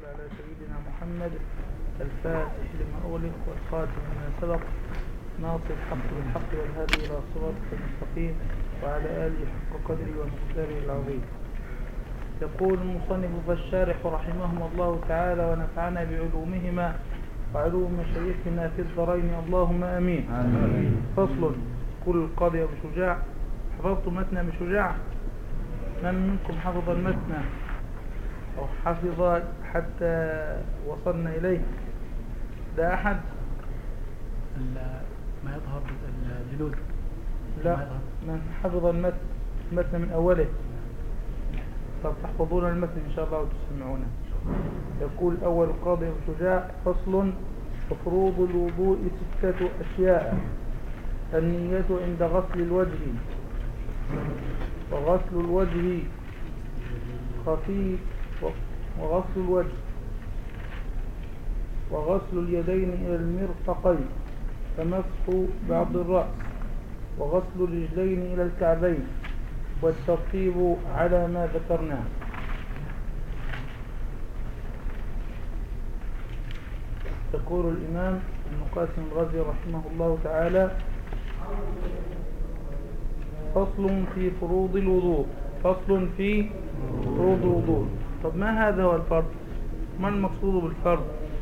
على سيدنا محمد الفاتح لما أغلق والخاتم لما سبق ناصر الحق بالحق والهادي إلى صراطك المستقيم وعلى آله حق قدره ومقداره العظيم. يقول المصنف فالشارح رحمهم الله تعالى ونفعنا بعلومهما وعلوم مشايخنا في الدارين اللهم آمين. فصل. كل القاضي أبو شجاع. حفظت متن أبو شجاع؟ من منكم حفظ المتن أو حفظ حتى وصلنا إليه؟ لا أحد؟ ما يظهر الجلود. لا، من حفظ المتن من أوله فتحفظون المتن إن شاء الله وتسمعونه. يقول أول القاضي أبو شجاع: فصل. ففروض الوضوء 6 أشياء: النية عند غسل الوجه، وغسل الوجه خفيف، وغسل الوجه، وغسل اليدين إلى المرفقين، فمسح بعض الرأس، وغسل الرجلين إلى الكعبين، والترتيب على ما ذكرناه. يقول الإمام ابن قاسم الغزي رحمه الله تعالى: فصل في فروض الوضوء. فصل في فروض الوضوء. طب ما هذا هو الفرض؟ ما المقصود بالفرض؟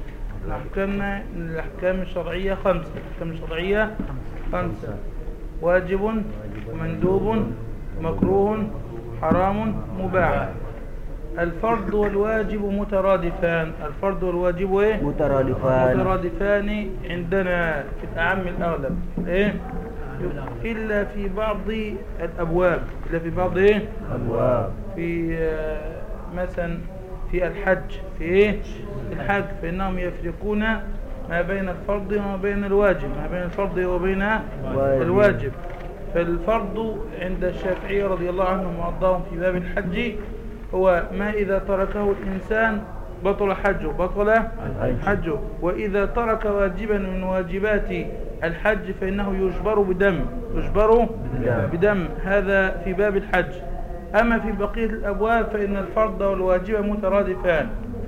الأحكام الشرعية 5. الأحكام الشرعية 5: واجب، ومندوب، مكروه، حرام، مباح. الفرض والواجب مترادفان. الفرض والواجب ايه؟ مترادفان عندنا في الأعم الأغلب. ايه؟ إلا في بعض الأبواب. إلا في بعض ايه؟ أبواب. في مثلا في الحج. في ايه؟ الحج فإنهم يفرقون ما بين الفرض وما بين الواجب، ما بين الفرض وبين الواجب. فالفرض عند الشافعي رضي الله عنهم وأرضاهم في باب الحج هو ما إذا تركه الإنسان بطل حجه. وإذا ترك واجبا من واجبات الحج فإنه يجبر بدم. هذا في باب الحج. أما في بقية الأبواب فإن الفرض والواجب مترادفان.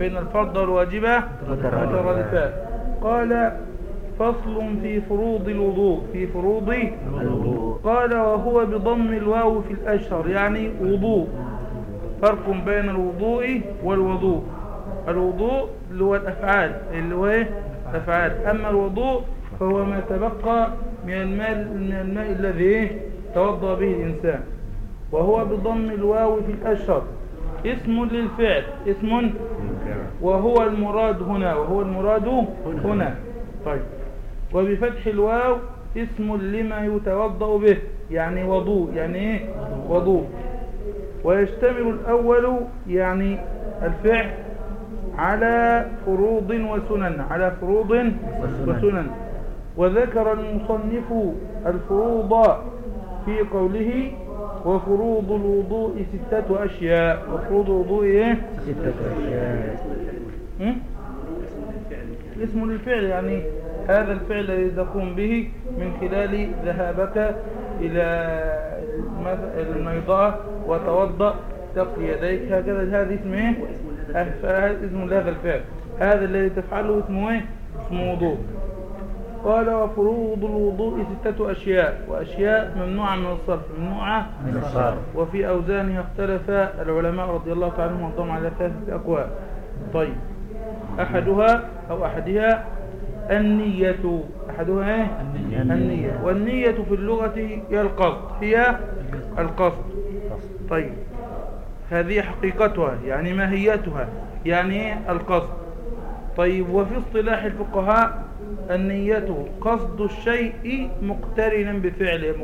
قال: فصل في فروض الوضوء. في فروض الوضوء. قال: وهو بضم الواو في الأشهر، يعني وضوء. فرق بين الوضوء والوضوء. الوضوء اللي هو الأفعال، أما الوضوء فهو ما تبقى من الماء الذي توضأ به الإنسان. وهو بضم الواو في الأشهر اسم للفعل، وهو المراد هنا. طيب. وبفتح الواو اسم لما يتوضأ به، يعني وضوء. يعني ايه وضوء؟ ويشتمل الأول يعني الفعل على فروض وسنن. وذكر المصنف الفروض في قوله: وفروض الوضوء 6 أشياء. وفروض الوضوء ايه؟ 6 أشياء. اسم للفعل، يعني هذا الفعل الذي تقوم به من خلال ذهابك إلى الميضاء وتوضأ تغسل يديك، هكذا. هذا اسم ايه؟ اسم لهذا الفعل. هذا الذي تفعله اسمه ايه؟ اسمه وضوء. قال: وفروض الوضوء 6 أشياء. وأشياء ممنوعة من الصرف، وفي أوزانها اختلف العلماء رضي الله تعالى عنهم وارضاهم على 3 أقوال. طيب. أحدها النية. أحدها ايه؟ النية. والنية في اللغة هي القصد. طيب. هذه حقيقتها، يعني ماهيتها، يعني القصد. طيب. وفي اصطلاح الفقهاء النية قصد الشيء مقترنا بفعله.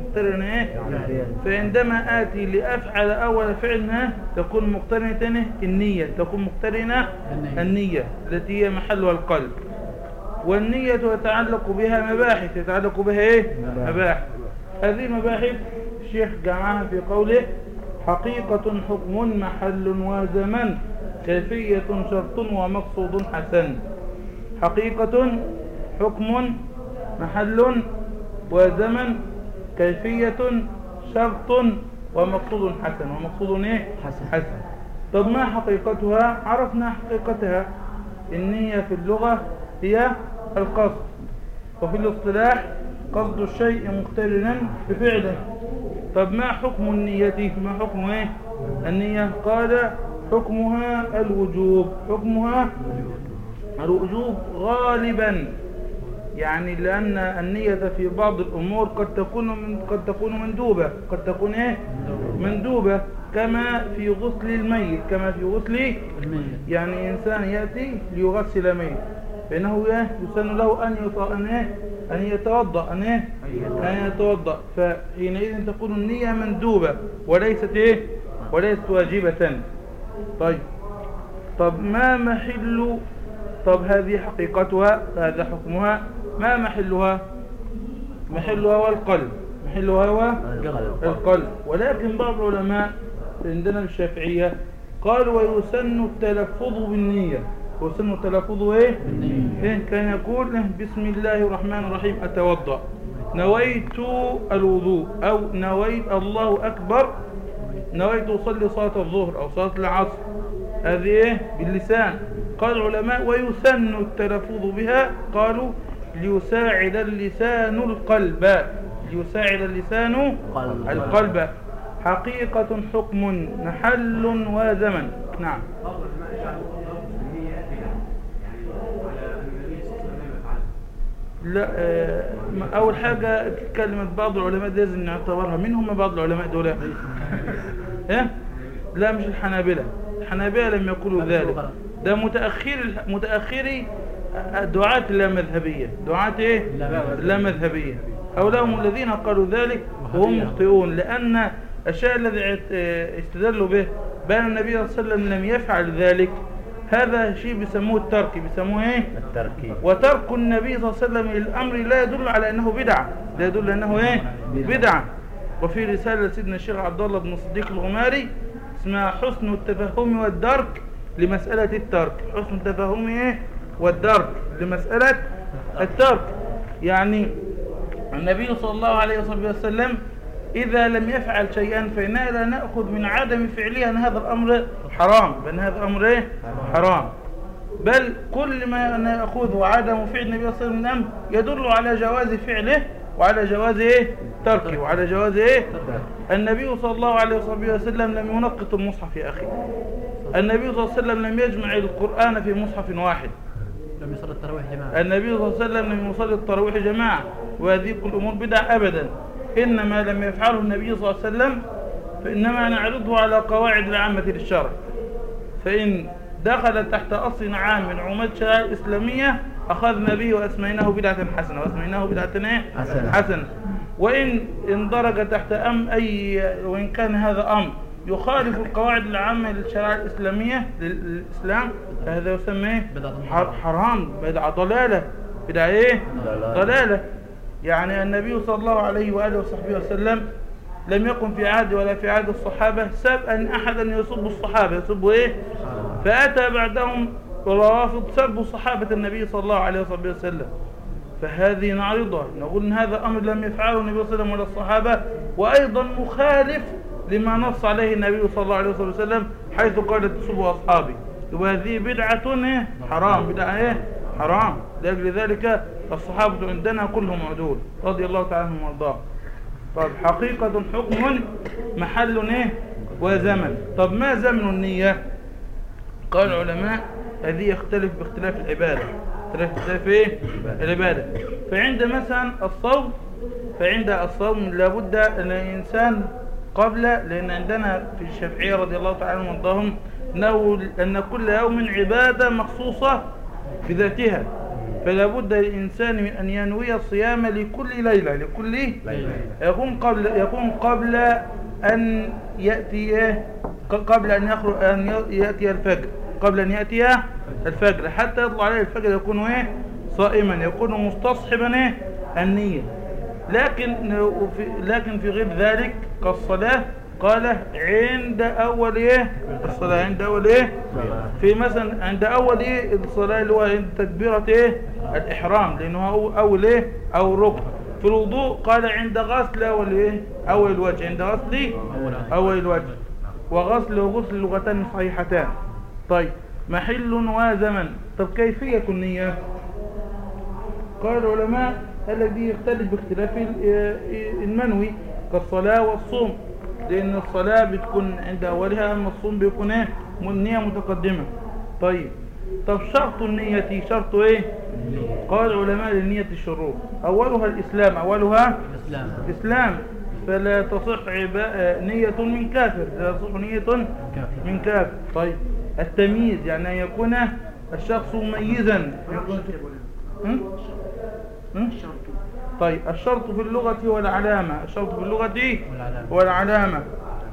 فعندما آتي لأفعل أول فعلنا تكون مقترنة النية، النية التي هي محلها القلب. والنية يتعلق بها مباحث. مباحث. هذه مباحث الشيخ جمعها في قوله: حقيقة، حكم، محل وزمن، كيفية، شرط، ومقصود حسن. حقيقة، حكم، محل وزمن، كيفية، شرط، ومقصود حسن. ومقصود ايه؟ حسن. طب ما حقيقتها؟ عرفنا حقيقتها. النية في اللغة هي القصد، وفي الاصطلاح قصد الشيء مقترنا بفعله. طب ما حكم النية؟ ما حكم ايه النية؟ قال حكمها الوجوب، حكمها الوجوب غالبا، يعني لأن النية في بعض الأمور قد تكون مندوبة، قد تكون ايه مندوبة، كما في غسل الميت، كما في غسل الميت. يعني إنسان يأتي ليغسل ميت فإنه يسن له أن يتوضأ، أن يتوضأ، فحينئذ تكون النية مندوبة وليست وليست واجبة. طب ما محل؟ طب هذه حقيقتها، هذا حكمها. ما محلها؟ محلها هو القلب، محلها هو القلب. ولكن بعض العلماء عندنا الشافعية قالوا ويسن التلفظ بالنية، ويسن التلفظ بالنية. كان يقول بسم الله الرحمن الرحيم أتوضأ، نويت الوضوء، أو نويت الله أكبر، نويت أصلي صلاة الظهر أو صلاة العصر، هذه باللسان. قال العلماء ويسن التلفظ بها، قالوا ليساعد اللسان القلب، ليساعد اللسان القلب. حقيقة حكم محل وزمن. نعم. لا، أول حاجة كلمة بعض العلماء لازم نعتبرها. مين هم بعض العلماء دول؟ لا مش الحنابلة، الحنابلة لم يقولوا ذلك، ده متأخري دعاة اللامذهبية، دعاة اللامذهبية، هؤلاء هم الذين قالوا ذلك وهم مخطئون، لأن الشيء الذي استدلوا به بأن النبي صلى الله عليه وسلم لم يفعل ذلك، هذا شيء بيسموه الترك، بيسموه الترك. وترك النبي صلى الله عليه وسلم للأمر لا يدل على أنه بدعة، لا يدل أنه بدعة. وفي رسالة سيدنا الشيخ عبد الله بن الصديق الغماري اسمها حسن التفهم والدرك لمسألة الترك، حسن التفهم والدرك لمسألة الترك. يعني النبي صلى الله عليه وسلم إذا لم يفعل شيئا فإننا لا نأخذ من عدم فعله أن هذا الأمر حرام، بأن هذا الأمر حرام، بل كل ما نأخذه عدم فعل النبي صلى الله عليه وسلم من أمر يدل على جواز فعله وعلى جواز تركه وعلى جواز النبي صلى الله عليه وسلم لم ينقط المصحف يا أخي، النبي صلى الله عليه وسلم لم يجمع القرآن في مصحف واحد، لم يصلي التراويح جماعة، النبي صلى الله عليه وسلم لم يصلي التراويح جماعة، وهذه كل أمور بدع أبدا. إنما لم يفعله النبي صلى الله عليه وسلم فإنما نعرضه على قواعد العامة للشرع، فإن دخل تحت أصل عام من عمومات الشريعة الإسلامية أخذنا به وأسميناه بدعة حسنة، وأسميناه بدعة حسنة. وإن اندرج تحت وإن كان هذا أمر يخالف القواعد العامة للشريعة الإسلامية للإسلام فهذا يسمى حرام، بدعة ضلالة، بدعة ضلالة. يعني النبي صلى الله عليه وآله وصحبه وسلم لم يكن في عهد ولا في عهد الصحابة سب أن أحدا يسب الصحابة، يسبوا فأتى بعدهم روافض سبوا صحابة النبي صلى الله عليه وسلم، فهذه نعرضها نقول إن هذا أمر لم يفعله النبي صلى الله عليه وسلم ولا الصحابة، وأيضا مخالف لما نص عليه النبي صلى الله عليه وسلم حيث قال تسبوا أصحابي، وهذه بدعة حرام، بدعة حرام. لأجل ذلك الصحابة عندنا كلهم عدول رضي الله تعالى عنهم وارضاهم. طب حقيقة حكم محل وزمن. طب ما زمن النية؟ قال العلماء هذه يختلف باختلاف العبادة، اختلاف العبادة. فعند مثلا الصوم، فعند الصوم لابد أن الإنسان قبل، لأن عندنا في الشافعية رضي الله تعالى عنهم وارضاهم أن كل يوم عبادة مخصوصة بذاتها، فلا بد للإنسان من أن ينوي الصيام لكل ليلة، لكل ليلة يكون قبل أن يأتي، قبل أن يخرج، أن يأتي الفجر، قبل أن يأتي الفجر حتى يطلع عليه الفجر يكون صائما، يكون مستصحبا النية. لكن في غير ذلك كالصلاة قال عند أول الصلاة، عند أول في مثلا عند أول الصلاة اللي هو عند تكبيرة الإحرام، لأنه أول أو ركن. في الوضوء قال عند غسل أول الوجه، عند غسل أول الوجه، وغسل اللغتان صحيحتان. طيب محل وزمن. طب كيفية النية؟ قال العلماء الذي يختلف باختلاف المنوي كالصلاة والصوم، لأن الصلاة بتكون عند أولها، أما الصوم بيكون ايه النية متقدمة. طب شرط النية شرط ايه؟ قال العلماء للنية الشروط، أولها الإسلام، أولها الإسلام، فلا تصح نية من كافر، لا تصح نية من كافر. طيب التمييز يعني أن يكون الشخص مميزا. طيب الشرط في اللغة والعلامة، الشرط في اللغة والعلامة.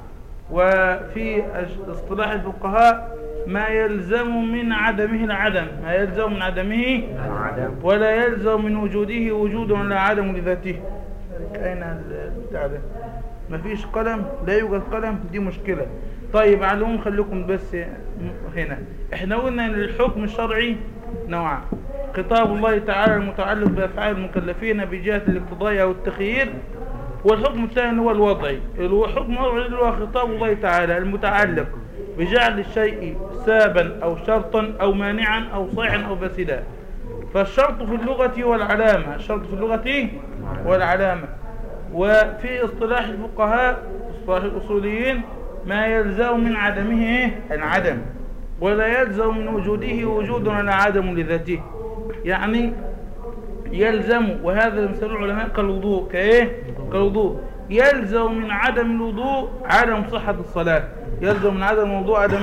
وفي اصطلاح الفقهاء ما يلزم من عدمه العدم، ما يلزم من عدمه ولا يلزم من وجوده وجود ولا عدم لذاته. أين البتاع ده؟ ما فيش قلم، لا يوجد قلم، دي مشكلة. طيب علوم خليكم بس هنا. احنا قلنا ان الحكم الشرعي نوعان: خطاب الله تعالى المتعلق بأفعال المكلفين بجهة الاقتضاء أو التخيير، والحكم الثاني هو الوضعي. الحكم الوضعي اللي هو خطاب الله تعالى المتعلق بجعل الشيء سابا أو شرطا أو مانعا أو صيحا أو فاسدا. فالشرط في اللغة والعلامة، الشرط في اللغة والعلامة. وفي اصطلاح الفقهاء، اصطلاح الأصوليين، ما يلزم من عدمه العدم ولا يلزم من وجوده وجود ولا عدم لذاته. يعني يلزم، وهذا مثال العلماء كالوضوء، كالوضوء يلزم من عدم الوضوء عدم صحة الصلاة، يلزم من عدم الوضوء عدم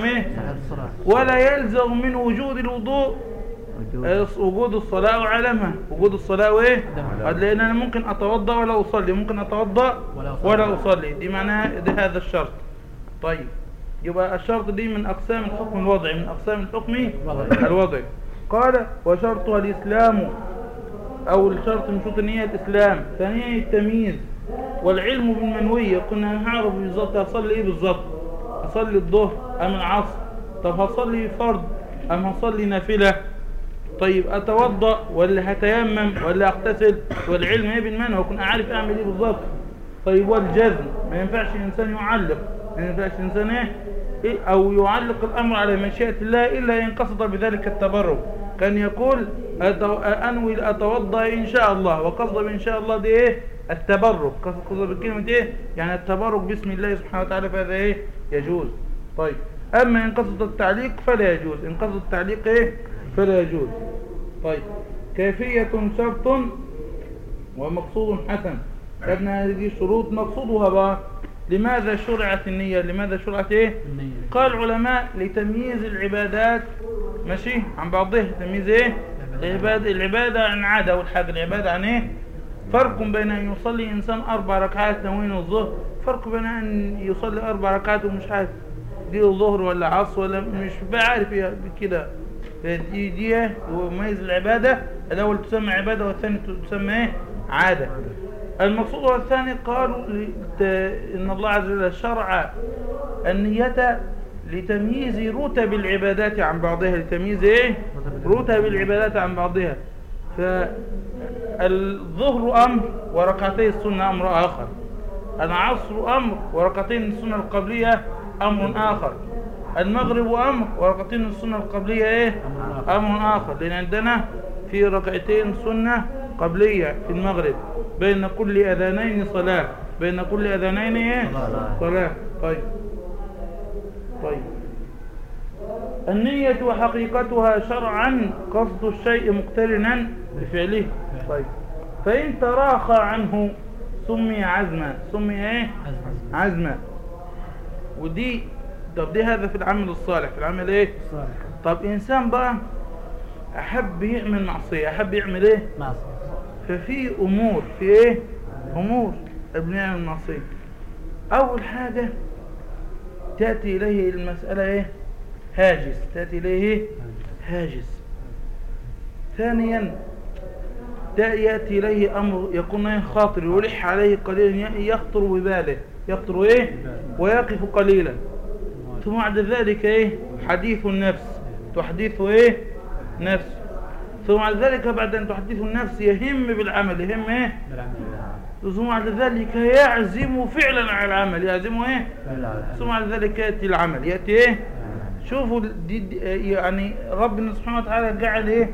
ولا يلزم من وجود الوضوء وجود الصلاة وعدمها، وجود الصلاة لأن أنا ممكن أتوضأ ولا أصلي، ممكن أتوضأ ولا أصلي، دي معناها ده هذا الشرط. طيب يبقى الشرط دي من أقسام الحكم الوضعي، من أقسام الحكم الوضعي. قال وشرطها الإسلام، أو الشرط من شروط النية الإسلام. ثانيا التمييز والعلم بالمنوية. كنا هنعرف بالظبط هصلي إيه بالظبط، هصلي الظهر أم العصر، طب هصلي فرض أم هصلي نافلة، طيب أتوضأ ولا هتيمم ولا أغتسل، والعلم إيه بالمنوي وأكون أعرف أعمل إيه بالظبط. طيب والجزم، ما ينفعش الإنسان يعلق، ما ينفعش الإنسان إيه أو يعلق الأمر على مشيئة الله إلا إن قصد بذلك التبرك. كان يقول أنوي أتوضأ إن شاء الله، وقصد بإن شاء الله دي إيه التبرك، قصد بالكلمة إيه يعني التبرك باسم الله سبحانه وتعالى، فهذا إيه يجوز. طيب أما إن قصد التعليق فلا يجوز، إن قصد التعليق إيه فلا يجوز. طيب كيفية شرط ومقصود حسن. ابن هذه الشروط مقصودها بقى لماذا شرعت النية، لماذا شرعت ايه النية؟ قال العلماء لتمييز العبادات ماشي عن بعضها، تمييز ايه العبادة عن عادة، والحاجة العبادة عن ايه. فرق بين ان يصلي انسان 4 ركعات نوين الظهر، فرق بين ان يصلي 4 ركعات ومش عارف دي الظهر ولا عصر ولا مش عارف كده. دي وميز العبادة، الاول تسمى عبادة والثاني تسمى ايه عادة. المقصود والثاني قالوا إن الله عز وجل شرع النية لتمييز رتب العبادات عن بعضها، لتمييز ايه رتب العبادات عن بعضها. فالظهر أمر وركعتي السنة أمر آخر، العصر أمر وركعتين السنة القبلية أمر آخر، المغرب أمر وركعتين السنة القبلية ايه أمر آخر. لأن عندنا في ركعتين سنة قبلية في المغرب، بين كل أذانين صلاة، بين كل أذانين ايه صلاة. طيب النية وحقيقتها شرعا قصد الشيء مقترنا بفعله. طيب فإن تراخى عنه سمي عزما، سمي ايه عزما. ودي طب دي هذا في العمل الصالح، في العمل ايه صالح. طب إنسان بقى أحب يعمل معصية، أحب يعمل ايه معصية، ففي أمور، في ايه أمور ابن يعمل معصية. أول حاجة تأتي إليه المسألة ايه هاجس، تأتي إليه هاجس. ثانيا يأتي إليه أمر يكون خاطر يلح عليه قليلا، يخطر بباله، يخطر ايه ويقف قليلا. ثم بعد ذلك ايه حديث النفس، تحديث ايه نفس. ثم بعد ذلك بعد أن تحدث النفس يهم بالعمل، يهم ايه ثم بعد ذلك يعزم فعلا على العمل، يعزم ايه ثم بعد ذلك يأتي العمل، يأتي ايه شوفوا يعني ربنا سبحانه وتعالى جعل ايه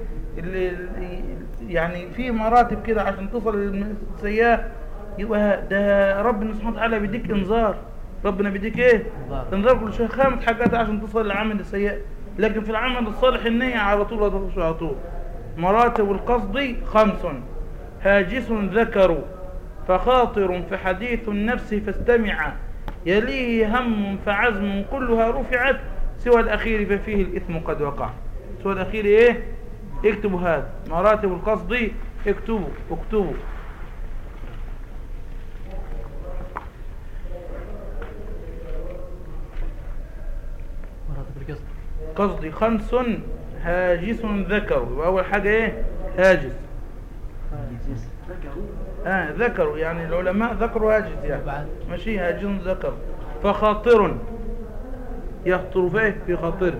يعني في مراتب كده عشان تصل للسيئة. يبقى ده ربنا سبحانه وتعالى بيديك انذار. ربنا بيديك ايه؟ انذار كل شويه 5 حاجات عشان تصل للعمل السيء. لكن في العمل الصالح النية على طول هتخش على طول. مراتب القصد 5: هاجس ذكر فخاطر فحديث النفس فاستمع، يليه هم فعزم كلها رفعت، سوى الأخير ففيه الإثم قد وقع. سوى الأخير إيه؟ اكتبوا هذا مراتب القصد، اكتبوا. مراتب القصد قصدي 5: هاجس ذكر. وأول حاجة إيه؟ هاجس. ذكروا يعني العلماء ذكروا هاجس يعني ماشي. هاجس ذكر. فخاطر يخطر فيه في خاطر.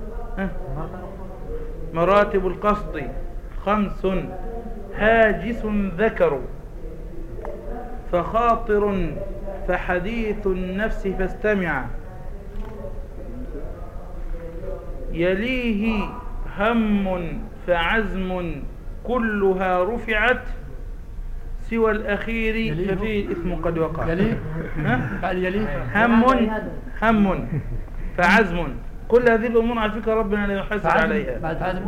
مراتب القصد 5: هاجس ذكر فخاطر فحديث النفس فاستمع، يليه هم فعزم كلها رفعت، سوى الأخير ففيه الإثم قد وقع. يليه هم فعزم، كل هذه الأمور على فكرة ربنا لا يحاسب عليها. بعد عزم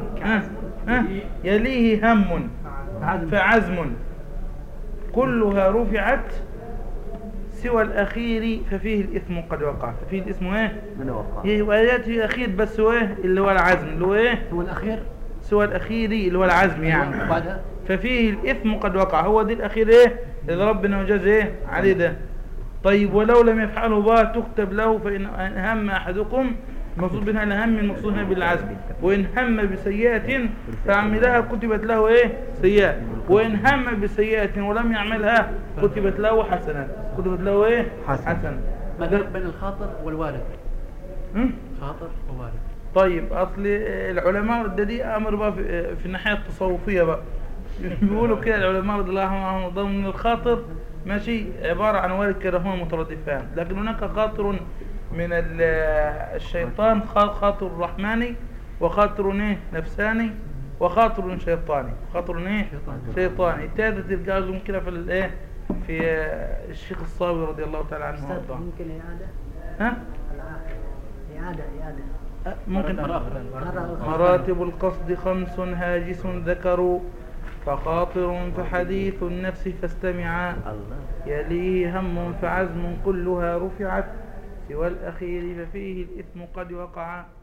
يليه هم فعزم كلها رفعت، سوى الأخير ففيه الإثم قد وقع. ففيه الإثم ايه؟ يبقى يأتي الأخير بس هو ايه؟ اللي هو العزم، اللي هو ايه؟ هو الأخير، سوى الأخير اللي هو العزم يعني. ففيه الإثم قد وقع، هو دي الأخير ايه؟ اللي ربنا وجاز ايه؟ عليه ده. طيب ولو لم يفعله بها تكتب له، فإن هم أحدكم المقصود بها الهم، المقصود هنا بالعزم. وإن هم بسيئة فعملها كتبت له ايه؟ سيئة. وإن هم بسيئة ولم يعملها كتبت له حسنة. كتبت له ايه؟ حسنة. ما الفرق بين الخاطر والوارد؟ خاطر ووارد. طيب أصل العلماء دي أمر بقى في الناحية التصوفية بقى بيقولوا كده العلماء رضي الله عنهم ضمن الخاطر ماشي عبارة عن وارد كده هما مترادفان، لكن هناك خاطر من الشيطان، خاطر رحماني، وخاطر ايه نفساني، وخاطر شيطاني. خاطر ايه شيطاني. التالت تلقاه لهم كده في الايه في الشيخ الصاوي رضي الله تعالى عنه وارضاه. ممكن إعادة ممكن مراتب القصد 5: هاجس ذكر فخاطر فحديث النفس فاستمع، يليه هم فعزم كلها رفعت، سوى الأخير ففيه الإثم قد وقع.